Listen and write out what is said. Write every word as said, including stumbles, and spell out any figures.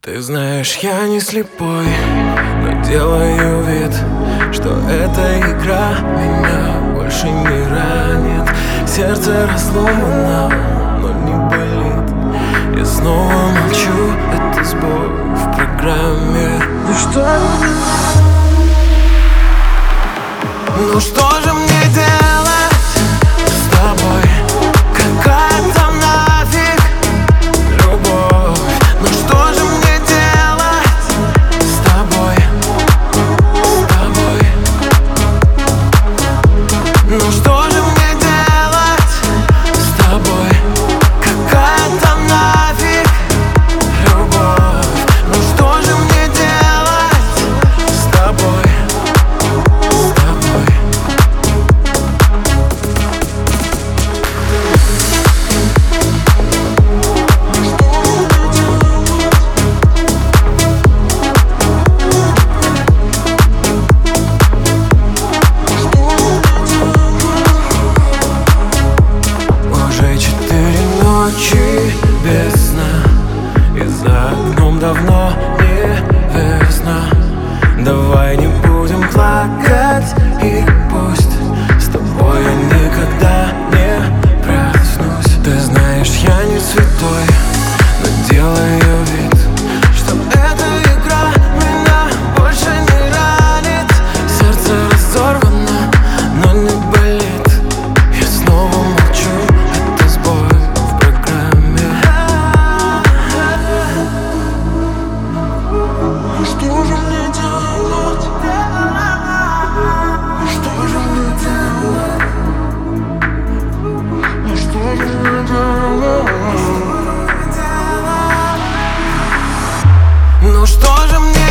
Ты знаешь, я не слепой, но делаю вид, что эта игра меня больше не ранит. Сердце разломано, но не болит. Я снова молчу, это сбой в программе. Ну что? Ну что же мне делать с тобой? Какая-то нафиг любовь. Ну что же мне делать с тобой? С тобой. Ну что же мне делать с тобой? Какая-то нафиг любовь. Ну что же мне делать с тобой? С тобой. Уже четыре ночи без сна, и за окном давно не весна. Давай не будем плакать, и пусть с тобой я никогда не проснусь. Ты знаешь, я не святой, но делаю вид, что эта игра меня больше не ранит. Сердце разорвано, но не болит. Я снова молчу, это сбой в программе. Ну что же мне делать? Ну что же мне делать? Ну что же мне делать? Ну что же мне